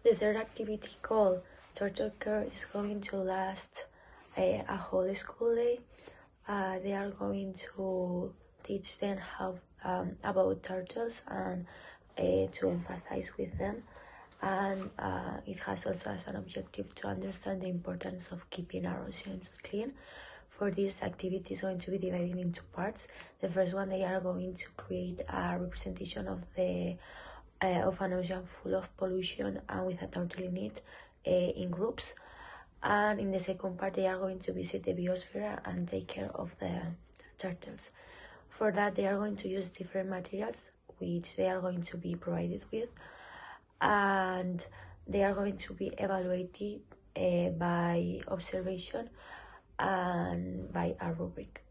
The third activity, called Turtle Care, is going to last a whole school day. They are going to teach them how about turtles and to emphasize with them, and it has also as an objective to understand the importance of keeping our oceans clean. For this activity is going to be divided into parts. The first one, they are going to create a representation of the of an ocean full of pollution and with a turtle in it in groups. And in the second part, they are going to visit the biosphere and take care of the turtles. For that, they are going to use different materials which they are going to be provided with, and they are going to be evaluated by observation and by a rubric.